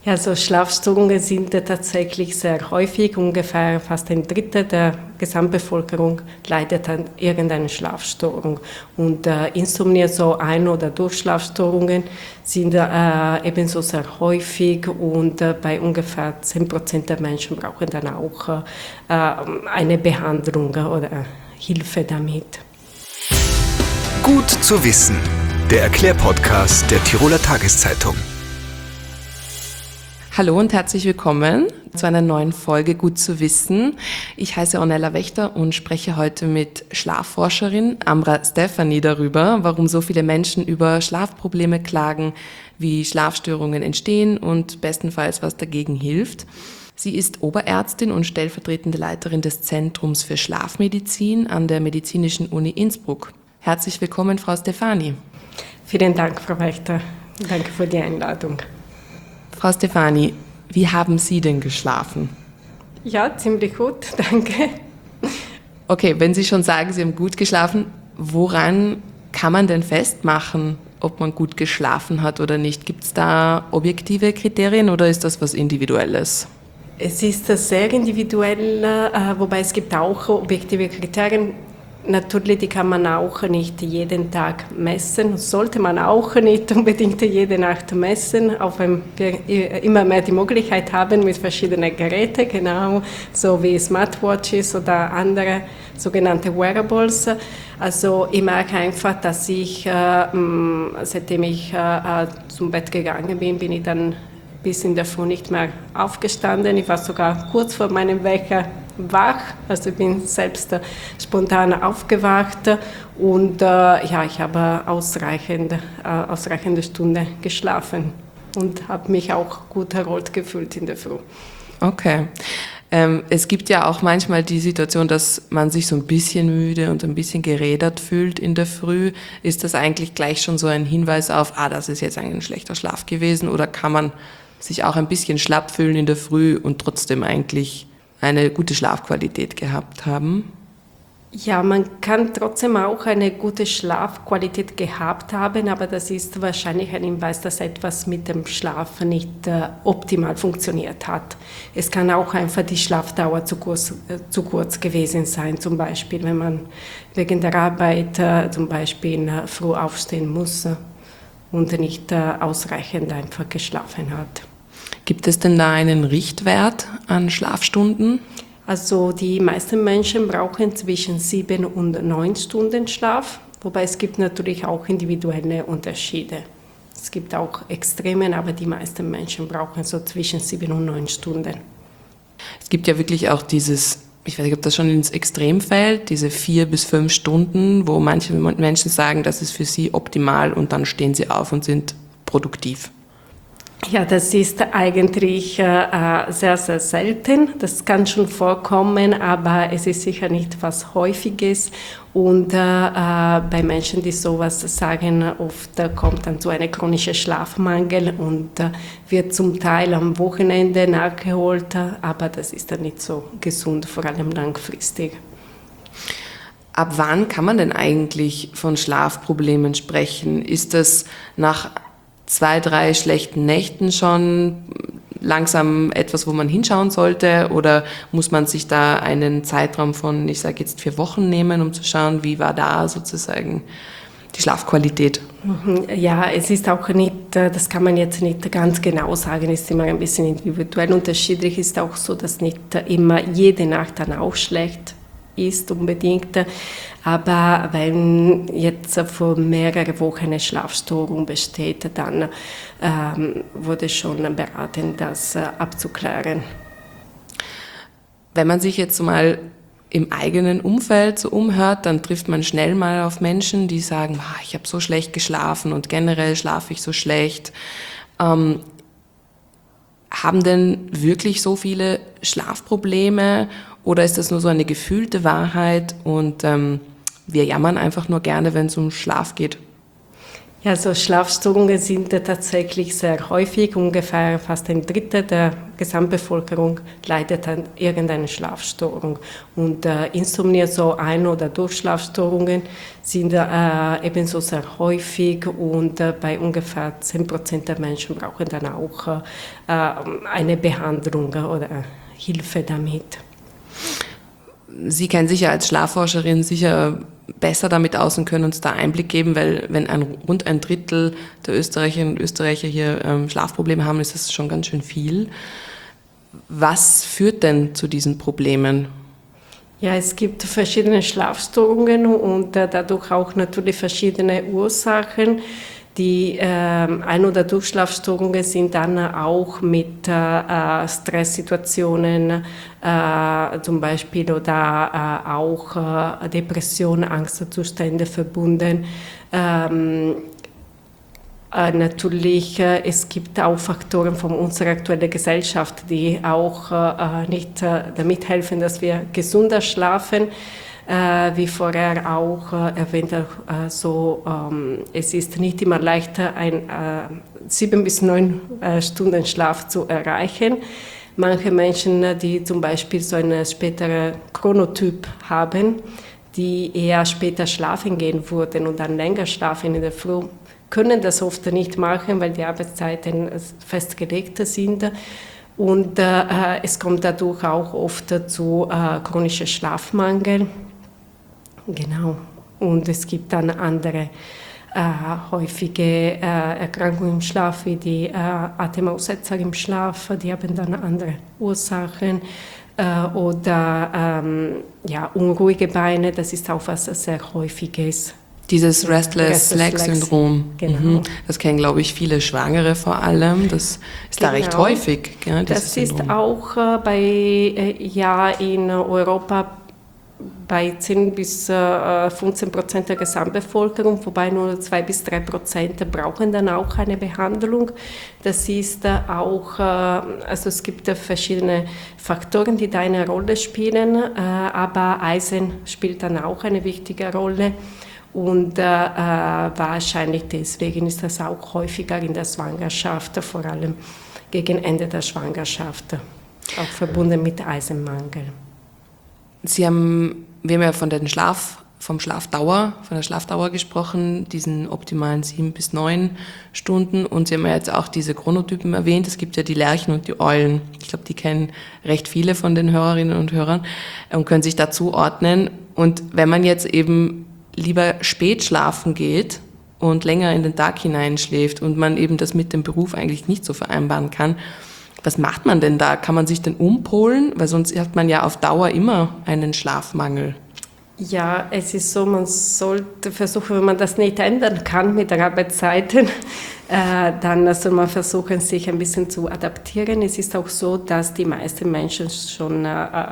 Ja, so Schlafstörungen sind tatsächlich sehr häufig. Ungefähr fast ein Drittel der Gesamtbevölkerung leidet an irgendeiner Schlafstörung. Und Insomnie, so Ein- oder Durchschlafstörungen, sind ebenso sehr häufig und bei ungefähr 10% der Menschen brauchen dann auch eine Behandlung oder Hilfe damit. Gut zu wissen, der Erklärpodcast der Tiroler Tageszeitung. Hallo und herzlich willkommen zu einer neuen Folge Gut zu wissen. Ich heiße Ornella Wächter und spreche heute mit Schlafforscherin Amra Stefani darüber, warum so viele Menschen über Schlafprobleme klagen, wie Schlafstörungen entstehen und bestenfalls was dagegen hilft. Sie ist Oberärztin und stellvertretende Leiterin des Zentrums für Schlafmedizin an der Medizinischen Uni Innsbruck. Herzlich willkommen, Frau Stefani. Vielen Dank, Frau Wächter. Danke für die Einladung. Frau Stefani, wie haben Sie denn geschlafen? Ja, ziemlich gut, danke. Okay, wenn Sie schon sagen, Sie haben gut geschlafen, woran kann man denn festmachen, ob man gut geschlafen hat oder nicht? Gibt es da objektive Kriterien oder ist das was Individuelles? Es ist sehr individuell, wobei es gibt auch objektive Kriterien. Natürlich, die kann man auch nicht jeden Tag messen, sollte man auch nicht unbedingt jede Nacht messen, auch wenn wir immer mehr die Möglichkeit haben mit verschiedenen Geräten, genau, so wie Smartwatches oder andere sogenannte Wearables. Also ich merke einfach, dass ich, seitdem ich zum Bett gegangen bin, bin ich dann bis in der Früh nicht mehr aufgestanden. Ich war sogar kurz vor meinem Wecker wach, also ich bin selbst spontan aufgewacht und ich habe ausreichende Stunde geschlafen und habe mich auch gut erholt gefühlt in der Früh. Okay. Es gibt ja auch manchmal die Situation, dass man sich so ein bisschen müde und ein bisschen gerädert fühlt in der Früh. Ist das eigentlich gleich schon so ein Hinweis auf, das ist jetzt eigentlich ein schlechter Schlaf gewesen, oder kann man sich auch ein bisschen schlapp fühlen in der Früh und trotzdem eigentlich eine gute Schlafqualität gehabt haben? Ja, man kann trotzdem auch eine gute Schlafqualität gehabt haben, aber das ist wahrscheinlich ein Hinweis, dass etwas mit dem Schlaf nicht optimal funktioniert hat. Es kann auch einfach die Schlafdauer zu kurz gewesen sein, zum Beispiel, wenn man wegen der Arbeit zum Beispiel früh aufstehen muss und nicht ausreichend einfach geschlafen hat. Gibt es denn da einen Richtwert an Schlafstunden? Also die meisten Menschen brauchen zwischen 7 und 9 Stunden Schlaf, wobei es gibt natürlich auch individuelle Unterschiede. Es gibt auch Extremen, aber die meisten Menschen brauchen so zwischen 7 und 9 Stunden. Es gibt ja wirklich auch dieses, ich weiß nicht, ob das schon ins Extrem fällt, diese 4 bis 5 Stunden, wo manche Menschen sagen, das ist für sie optimal und dann stehen sie auf und sind produktiv. Ja, das ist eigentlich sehr, sehr selten. Das kann schon vorkommen, aber es ist sicher nicht was Häufiges. Und bei Menschen, die sowas sagen, oft kommt dann so ein chronischer Schlafmangel und wird zum Teil am Wochenende nachgeholt, aber das ist dann nicht so gesund, vor allem langfristig. Ab wann kann man denn eigentlich von Schlafproblemen sprechen? Ist das nach 2, 3 schlechten Nächten schon langsam etwas, wo man hinschauen sollte, oder muss man sich da einen Zeitraum von, ich sage jetzt 4 Wochen nehmen, um zu schauen, wie war da sozusagen die Schlafqualität? Ja, es ist auch nicht, das kann man jetzt nicht ganz genau sagen, es ist immer ein bisschen individuell unterschiedlich. Es ist auch so, dass nicht immer jede Nacht dann auch schlecht ist unbedingt, aber wenn jetzt vor mehreren Wochen eine Schlafstörung besteht, dann wurde schon beraten, das abzuklären. Wenn man sich jetzt mal im eigenen Umfeld so umhört, dann trifft man schnell mal auf Menschen, die sagen, ich habe so schlecht geschlafen und generell schlafe ich so schlecht. Haben denn wirklich so viele Schlafprobleme oder ist das nur so eine gefühlte Wahrheit und wir jammern einfach nur gerne, wenn es um Schlaf geht? Ja, also Schlafstörungen sind tatsächlich sehr häufig. Ungefähr fast ein Drittel der Gesamtbevölkerung leidet an irgendeiner Schlafstörung. Und Insomnia, so Ein- oder Durchschlafstörungen, sind ebenso sehr häufig und bei ungefähr 10% der Menschen brauchen dann auch eine Behandlung oder Hilfe damit. Sie kennen sich ja als Schlafforscherin sicher besser damit aus und können uns da Einblick geben, weil wenn rund ein Drittel der Österreicherinnen und Österreicher hier Schlafprobleme haben, ist das schon ganz schön viel. Was führt denn zu diesen Problemen? Ja, es gibt verschiedene Schlafstörungen und dadurch auch natürlich verschiedene Ursachen. Die Ein- oder Durchschlafstörungen sind dann auch mit Stresssituationen zum Beispiel oder auch Depression, Angstzustände verbunden. Natürlich, es gibt auch Faktoren von unserer aktuellen Gesellschaft, die auch nicht damit helfen, dass wir gesünder schlafen. Wie vorher auch erwähnt, es ist nicht immer leichter, 7 bis 9 Stunden Schlaf zu erreichen. Manche Menschen, die zum Beispiel so einen späteren Chronotyp haben, die eher später schlafen gehen würden und dann länger schlafen in der Früh, können das oft nicht machen, weil die Arbeitszeiten festgelegt sind. Und es kommt dadurch auch oft zu chronischen Schlafmangel. Genau. Und es gibt dann andere häufige Erkrankungen im Schlaf, wie die Atemaussetzer im Schlaf, die haben dann andere Ursachen. Oder unruhige Beine, das ist auch was sehr Häufiges. Dieses Restless-Leg-Syndrom, genau. Das kennen, glaube ich, viele Schwangere vor allem. Das ist da recht häufig. Ja, das ist auch in Europa bei 10 bis 15% der Gesamtbevölkerung, wobei nur 2-3% brauchen dann auch eine Behandlung. Das ist auch, also es gibt verschiedene Faktoren, die da eine Rolle spielen, aber Eisen spielt dann auch eine wichtige Rolle. Und wahrscheinlich deswegen ist das auch häufiger in der Schwangerschaft, vor allem gegen Ende der Schwangerschaft, auch verbunden mit Eisenmangel. Wir haben ja von der Schlafdauer gesprochen, diesen optimalen 7 bis 9 Stunden. Und Sie haben ja jetzt auch diese Chronotypen erwähnt. Es gibt ja die Lerchen und die Eulen. Ich glaube, die kennen recht viele von den Hörerinnen und Hörern und können sich dazu ordnen. Und wenn man jetzt eben lieber spät schlafen geht und länger in den Tag hineinschläft und man eben das mit dem Beruf eigentlich nicht so vereinbaren kann, was macht man denn da? Kann man sich denn umpolen? Weil sonst hat man ja auf Dauer immer einen Schlafmangel. Ja, es ist so, man sollte versuchen, wenn man das nicht ändern kann mit den Arbeitszeiten, dann soll man versuchen, sich ein bisschen zu adaptieren. Es ist auch so, dass die meisten Menschen schon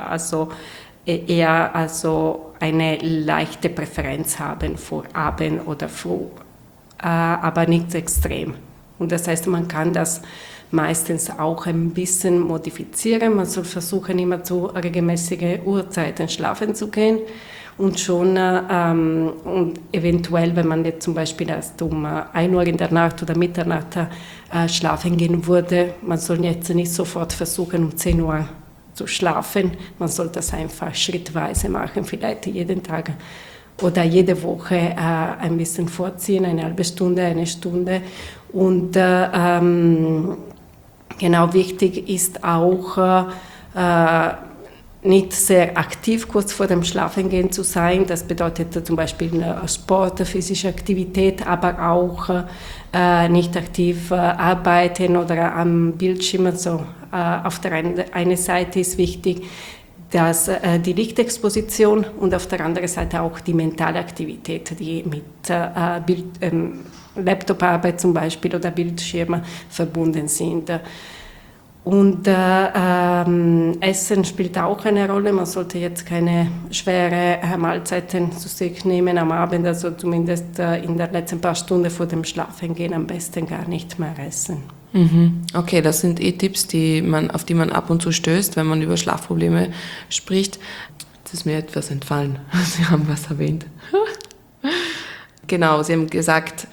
eher eine leichte Präferenz haben für Abend oder Früh, aber nicht extrem. Und das heißt, man kann das meistens auch ein bisschen modifizieren. Man soll versuchen, immer zu regelmäßigen Uhrzeiten schlafen zu gehen und schon und eventuell, wenn man jetzt zum Beispiel erst um 1 Uhr in der Nacht oder Mitternacht schlafen gehen würde, man soll jetzt nicht sofort versuchen, um 10 Uhr zu schlafen. Man soll das einfach schrittweise machen, vielleicht jeden Tag oder jede Woche ein bisschen vorziehen, eine halbe Stunde, eine Stunde. Und genau, wichtig ist auch, nicht sehr aktiv kurz vor dem Schlafengehen zu sein. Das bedeutet zum Beispiel Sport, physische Aktivität, aber auch nicht aktiv arbeiten oder am Bildschirm. Also, auf der einen Seite ist wichtig, dass die Lichtexposition und auf der anderen Seite auch die mentale Aktivität, die mit Laptoparbeit zum Beispiel oder Bildschirmen verbunden sind. Und Essen spielt auch eine Rolle. Man sollte jetzt keine schweren Mahlzeiten zu sich nehmen am Abend, also zumindest in den letzten paar Stunden vor dem Schlafengehen am besten gar nicht mehr essen. Okay, das sind Tipps, auf die man ab und zu stößt, wenn man über Schlafprobleme spricht. Jetzt ist mir etwas entfallen. Sie haben was erwähnt. Genau, Sie haben gesagt,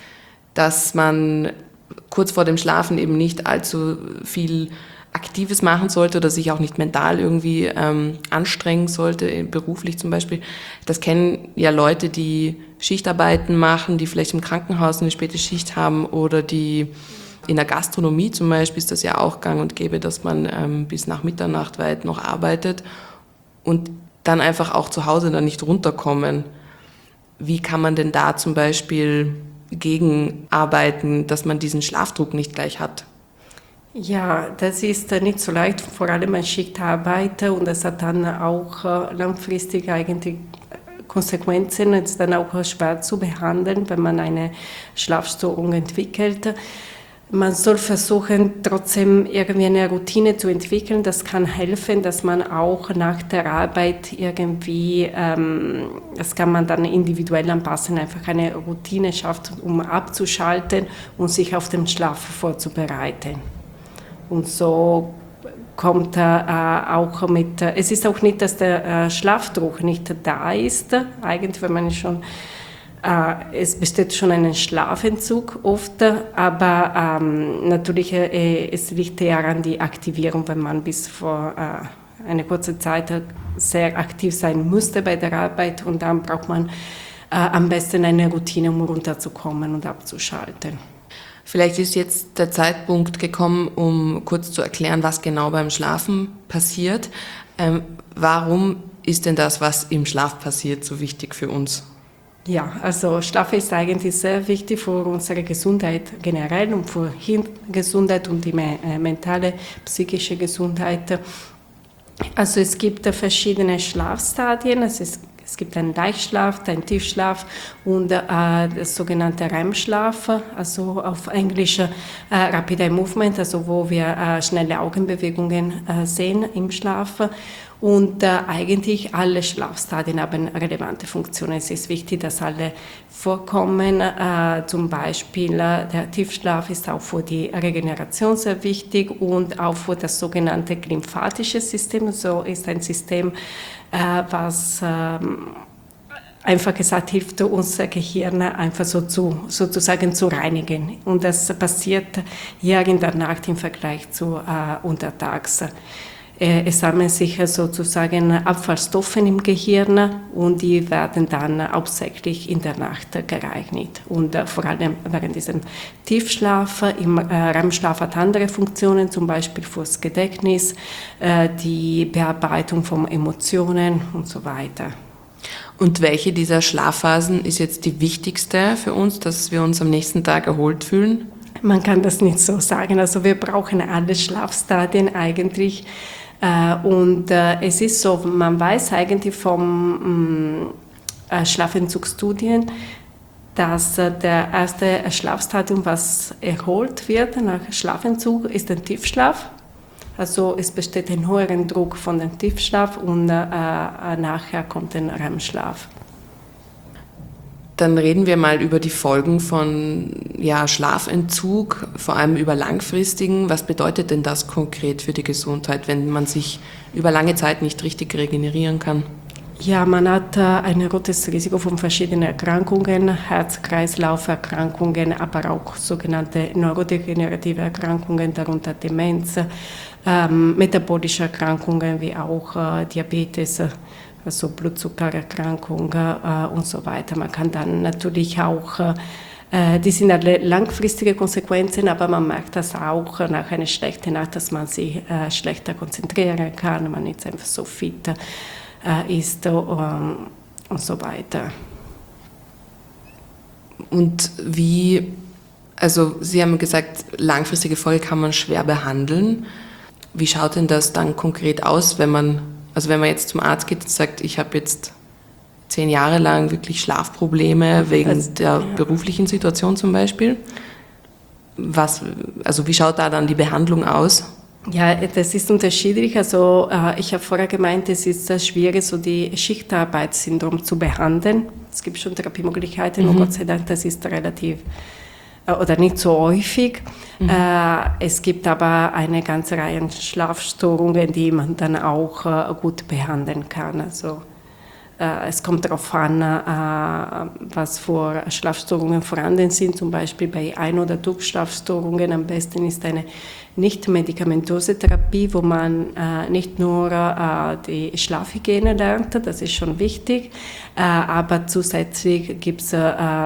dass man kurz vor dem Schlafen eben nicht allzu viel Aktives machen sollte oder sich auch nicht mental irgendwie anstrengen sollte, beruflich zum Beispiel. Das kennen ja Leute, die Schichtarbeiten machen, die vielleicht im Krankenhaus eine späte Schicht haben oder die in der Gastronomie zum Beispiel ist das ja auch gang und gäbe, dass man bis nach Mitternacht weit noch arbeitet und dann einfach auch zu Hause dann nicht runterkommen. Wie kann man denn da zum Beispiel gegenarbeiten, dass man diesen Schlafdruck nicht gleich hat? Ja, das ist nicht so leicht, vor allem als Schichtarbeiter, und das hat dann auch langfristig eigentlich Konsequenzen. Es ist dann auch schwer zu behandeln, wenn man eine Schlafstörung entwickelt. Man soll versuchen, trotzdem irgendwie eine Routine zu entwickeln. Das kann helfen, dass man auch nach der Arbeit irgendwie, das kann man dann individuell anpassen, einfach eine Routine schafft, um abzuschalten und sich auf den Schlaf vorzubereiten. Und so kommt auch mit, es ist auch nicht, dass der Schlafdruck nicht da ist, eigentlich, wenn man schon, es besteht schon ein Schlafentzug oft, aber natürlich es liegt eher an die Aktivierung, wenn man bis vor einer kurzen Zeit sehr aktiv sein musste bei der Arbeit, und dann braucht man am besten eine Routine, um runterzukommen und abzuschalten. Vielleicht ist jetzt der Zeitpunkt gekommen, um kurz zu erklären, was genau beim Schlafen passiert. Warum ist denn das, was im Schlaf passiert, so wichtig für uns? Ja, also Schlaf ist eigentlich sehr wichtig für unsere Gesundheit generell und für Hirngesundheit und die mentale, psychische Gesundheit. Also es gibt verschiedene Schlafstadien. Es gibt einen Leichtschlaf, einen Tiefschlaf und das sogenannte REM-Schlaf, also auf Englisch Rapid Eye Movement, also wo wir schnelle Augenbewegungen sehen im Schlaf. Und eigentlich alle Schlafstadien haben relevante Funktionen. Es ist wichtig, dass alle vorkommen. Zum Beispiel der Tiefschlaf ist auch für die Regeneration sehr wichtig und auch für das sogenannte lymphatische System. So ist ein System, was einfach gesagt hilft, unser Gehirn einfach sozusagen zu reinigen. Und das passiert hier in der Nacht im Vergleich zu untertags. Es sammeln sich sozusagen Abfallstoffe im Gehirn und die werden dann hauptsächlich in der Nacht gereinigt. Und vor allem während diesem Tiefschlaf, im REM-Schlaf hat andere Funktionen, zum Beispiel fürs Gedächtnis, die Bearbeitung von Emotionen und so weiter. Und welche dieser Schlafphasen ist jetzt die wichtigste für uns, dass wir uns am nächsten Tag erholt fühlen? Man kann das nicht so sagen. Also wir brauchen alle Schlafstadien eigentlich. Und es ist so, man weiß eigentlich vom Schlafentzugsstudien, dass der erste Schlafstadium, was erholt wird nach Schlafentzug, ist der Tiefschlaf. Also es besteht ein hoher Druck von dem Tiefschlaf und nachher kommt der REM-Schlaf. Dann reden wir mal über die Folgen von Schlafentzug, vor allem über langfristigen. Was bedeutet denn das konkret für die Gesundheit, wenn man sich über lange Zeit nicht richtig regenerieren kann? Ja, man hat ein großes Risiko von verschiedenen Erkrankungen, Herz-Kreislauf-Erkrankungen, aber auch sogenannte neurodegenerative Erkrankungen, darunter Demenz, metabolische Erkrankungen wie auch Diabetes, also Blutzuckererkrankung und so weiter. Man kann dann natürlich auch, die sind alle langfristige Konsequenzen, aber man merkt das auch nach einer schlechten Nacht, dass man sich schlechter konzentrieren kann, man nicht einfach so fit ist und so weiter. Und Sie haben gesagt, langfristige Folge kann man schwer behandeln. Wie schaut denn das dann konkret aus, wenn man jetzt zum Arzt geht und sagt, ich habe jetzt 10 Jahre lang wirklich Schlafprobleme wegen der beruflichen Situation zum Beispiel? Wie schaut da dann die Behandlung aus? Ja, das ist unterschiedlich. Also ich habe vorher gemeint, es ist sehr schwierig, so die Schichtarbeitssyndrom zu behandeln. Es gibt schon Therapiemöglichkeiten, und Gott sei Dank, das ist relativ oder nicht so häufig. Es gibt aber eine ganze Reihe an Schlafstörungen, die man dann auch gut behandeln kann. Also es kommt darauf an, was für Schlafstörungen vorhanden sind. Zum Beispiel bei Ein- oder Durchschlafstörungen am besten ist eine nicht-medikamentöse Therapie, wo man nicht nur die Schlafhygiene lernt, das ist schon wichtig, aber zusätzlich gibt es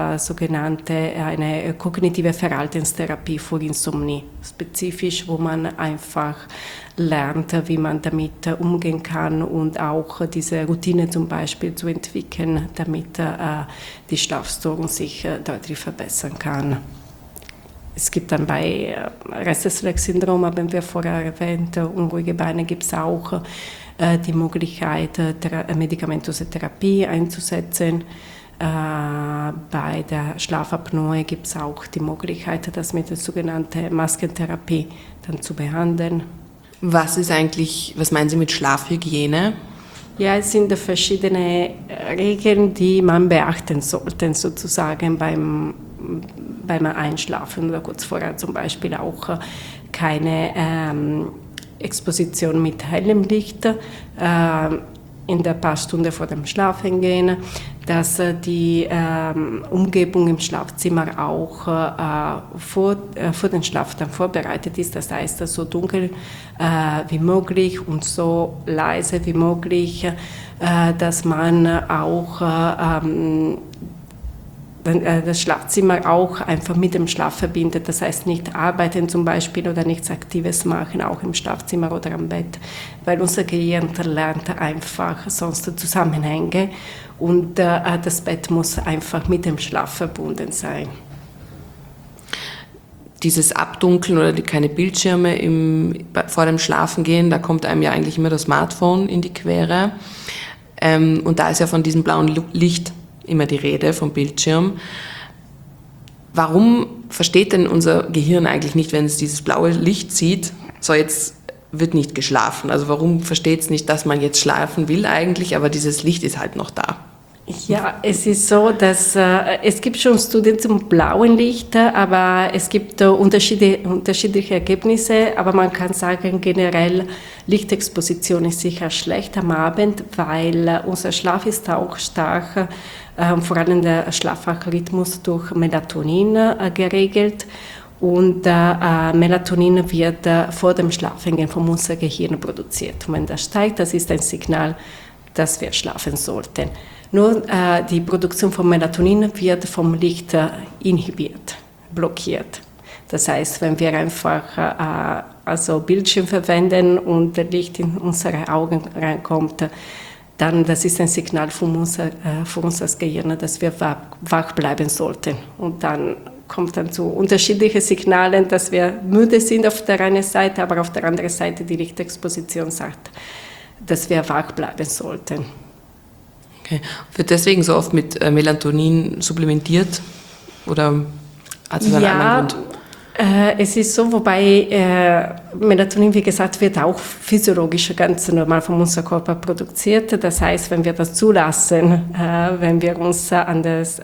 eine kognitive Verhaltenstherapie für Insomnie, spezifisch, wo man einfach lernt, wie man damit umgehen kann und auch diese Routine zum Beispiel zu entwickeln, damit die Schlafstörung sich deutlich verbessern kann. Es gibt dann bei Restless-Leg-Syndrom, haben wir vorher erwähnt, unruhige Beine, gibt es auch die Möglichkeit, medikamentöse Therapie einzusetzen. Bei der Schlafapnoe gibt es auch die Möglichkeit, das mit der sogenannten Maskentherapie dann zu behandeln. Was meinen Sie mit Schlafhygiene? Ja, es sind verschiedene Regeln, die man beachten sollte, sozusagen beim Einschlafen oder kurz vorher, zum Beispiel auch keine Exposition mit hellem Licht in der paar Stunden vor dem Schlafengehen, dass die Umgebung im Schlafzimmer auch vor dem Schlaf dann vorbereitet ist. Das heißt, so dunkel wie möglich und so leise wie möglich, dass man auch das Schlafzimmer auch einfach mit dem Schlaf verbindet. Das heißt, nicht arbeiten zum Beispiel oder nichts Aktives machen, auch im Schlafzimmer oder am Bett, weil unser Gehirn lernt einfach sonst Zusammenhänge und das Bett muss einfach mit dem Schlaf verbunden sein. Dieses Abdunkeln oder keine Bildschirme vor dem Schlafengehen, da kommt einem ja eigentlich immer das Smartphone in die Quere. Und da ist ja von diesem blauen Licht immer die Rede, vom Bildschirm. Warum versteht denn unser Gehirn eigentlich nicht, wenn es dieses blaue Licht sieht, so jetzt wird nicht geschlafen? Also warum versteht es nicht, dass man jetzt schlafen will eigentlich, aber dieses Licht ist halt noch da? Ja, es ist so, dass es gibt schon Studien zum blauen Licht, aber es gibt unterschiedliche Ergebnisse. Aber man kann sagen, generell Lichtexposition ist sicher schlecht am Abend, weil unser Schlaf ist auch stark, vor allem der Schlafwachrhythmus durch Melatonin geregelt. Und Melatonin wird vor dem Schlafengehen vom unserem Gehirn produziert. Und wenn das steigt, das ist ein Signal, dass wir schlafen sollten. Nur die Produktion von Melatonin wird vom Licht inhibiert, blockiert. Das heißt, wenn wir einfach Bildschirm verwenden und Licht in unsere Augen reinkommt, dann das ist ein Signal für unser Gehirn, dass wir wach bleiben sollten. Und dann kommt dann zu unterschiedlichen Signalen, dass wir müde sind auf der einen Seite, aber auf der anderen Seite die Lichtexposition sagt, dass wir wach bleiben sollten. Okay. Wird deswegen so oft mit Melatonin supplementiert oder hat es einen anderen Grund? Es ist so, wobei Melatonin, wie gesagt, wird auch physiologisch ganz normal von unserem Körper produziert. Das heißt, wenn wir das zulassen, wenn wir uns an das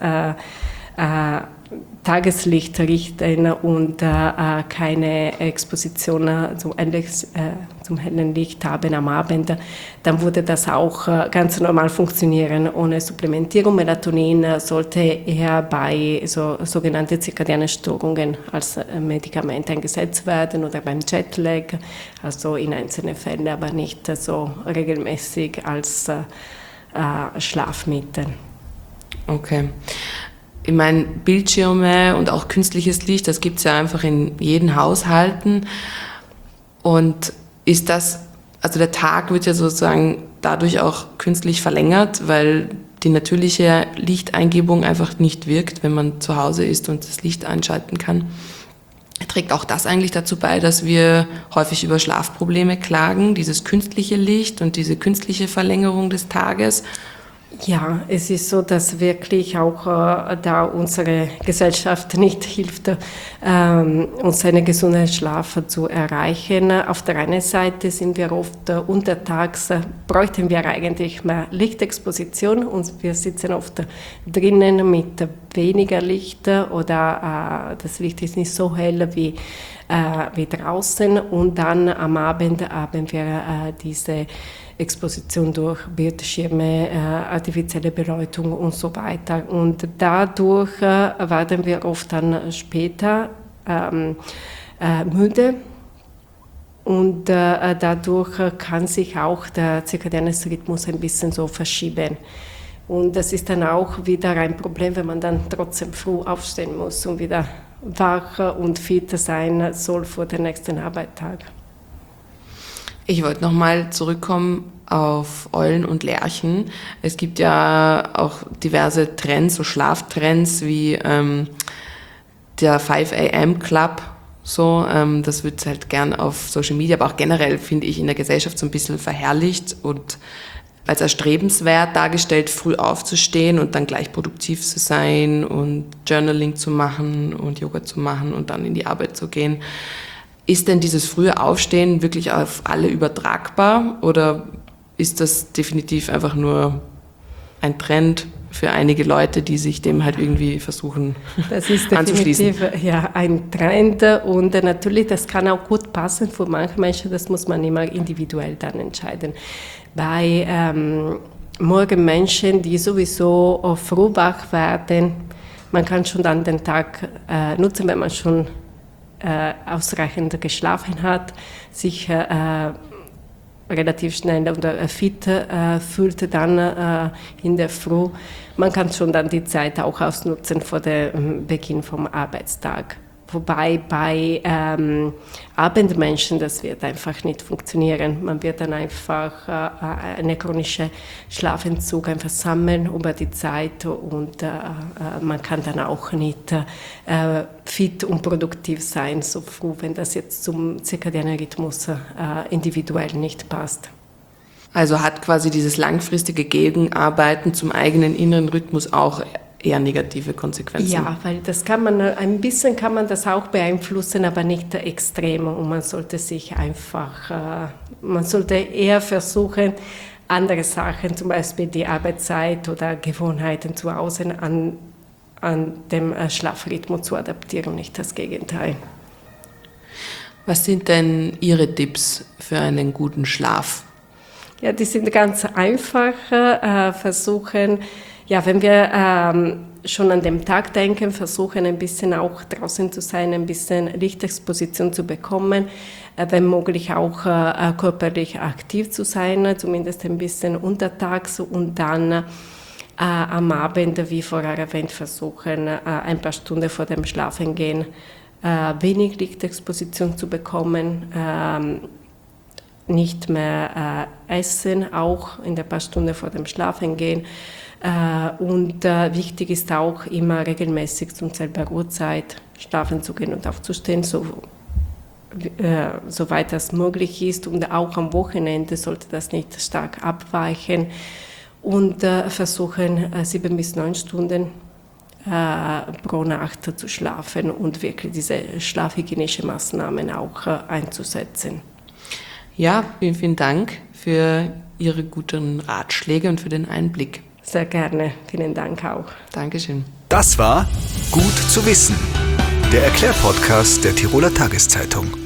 Tageslicht richten und keine Exposition zum hellen Licht haben am Abend, dann würde das auch ganz normal funktionieren ohne Supplementierung. Melatonin sollte eher bei sogenannten zirkadianen Störungen als Medikament eingesetzt werden oder beim Jetlag, also in einzelnen Fällen, aber nicht so regelmäßig als Schlafmittel. Okay. Ich meine, Bildschirme und auch künstliches Licht, das gibt es ja einfach in jedem Haushalten. Und der Tag wird ja sozusagen dadurch auch künstlich verlängert, weil die natürliche Lichteingebung einfach nicht wirkt, wenn man zu Hause ist und das Licht einschalten kann. Trägt auch das eigentlich dazu bei, dass wir häufig über Schlafprobleme klagen, dieses künstliche Licht und diese künstliche Verlängerung des Tages? Ja, es ist so, dass wirklich auch da unsere Gesellschaft nicht hilft, uns einen gesunden Schlaf zu erreichen. Auf der einen Seite sind wir oft untertags, bräuchten wir eigentlich mehr Lichtexposition und wir sitzen oft drinnen mit weniger Licht oder das Licht ist nicht so hell wie wie draußen. Und dann am Abend haben wir diese Exposition durch Bildschirme, artifizielle Beleuchtung und so weiter. Und dadurch werden wir oft dann später müde. Und dadurch kann sich auch der zirkadiane Rhythmus ein bisschen so verschieben. Und das ist dann auch wieder ein Problem, wenn man dann trotzdem früh aufstehen muss und wieder wach und fit sein soll für den nächsten Arbeitstag. Ich wollte nochmal zurückkommen auf Eulen und Lerchen. Es gibt ja auch diverse Trends, so Schlaftrends wie der 5 a.m. Club. So, das wird halt gern auf Social Media, aber auch generell, finde ich, in der Gesellschaft so ein bisschen verherrlicht und als erstrebenswert dargestellt, früh aufzustehen und dann gleich produktiv zu sein und Journaling zu machen und Yoga zu machen und dann in die Arbeit zu gehen. Ist denn dieses frühe Aufstehen wirklich auf alle übertragbar oder ist das definitiv einfach nur ein Trend für einige Leute, die sich dem halt irgendwie versuchen das ist definitiv ein Trend und natürlich, das kann auch gut passen für manche Menschen, das muss man immer individuell dann entscheiden. Bei Morgenmenschen, die sowieso früh wach werden, man kann schon dann den Tag nutzen, wenn man schon ausreichend geschlafen hat, sich relativ schnell oder fit fühlt dann in der Früh. Man kann schon dann die Zeit auch ausnutzen vor dem Beginn vom Arbeitstag. Wobei bei Abendmenschen, das wird einfach nicht funktionieren. Man wird dann einfach einen chronischen Schlafentzug einfach sammeln über die Zeit und man kann dann auch nicht fit und produktiv sein so früh, wenn das jetzt zum zirkadianen Rhythmus individuell nicht passt. Also hat quasi dieses langfristige Gegenarbeiten zum eigenen inneren Rhythmus auch eher negative Konsequenzen. Ja, weil das kann man, ein bisschen kann man das auch beeinflussen, aber nicht extrem. Und man sollte sich einfach, man sollte eher versuchen, andere Sachen, zum Beispiel die Arbeitszeit oder Gewohnheiten zu Hause an dem Schlafrhythmus zu adaptieren, nicht das Gegenteil. Was sind denn Ihre Tipps für einen guten Schlaf? Ja, die sind ganz einfach. Versuchen, ja, wenn wir schon an den Tag denken, versuchen ein bisschen auch draußen zu sein, ein bisschen Lichtexposition zu bekommen, wenn möglich auch körperlich aktiv zu sein, zumindest ein bisschen untertags und dann am Abend, wie vorher erwähnt, versuchen, ein paar Stunden vor dem Schlafengehen wenig Lichtexposition zu bekommen, nicht mehr essen, auch in der paar Stunden vor dem Schlafengehen. Und wichtig ist auch immer regelmäßig zum selben Uhrzeit schlafen zu gehen und aufzustehen, soweit das möglich ist. Und auch am Wochenende sollte das nicht stark abweichen. Und versuchen 7 bis 9 Stunden pro Nacht zu schlafen und wirklich diese schlafhygienischen Maßnahmen auch einzusetzen. Ja, vielen, vielen Dank für Ihre guten Ratschläge und für den Einblick. Sehr gerne. Vielen Dank auch. Dankeschön. Das war Gut zu wissen, der Erklärpodcast der Tiroler Tageszeitung.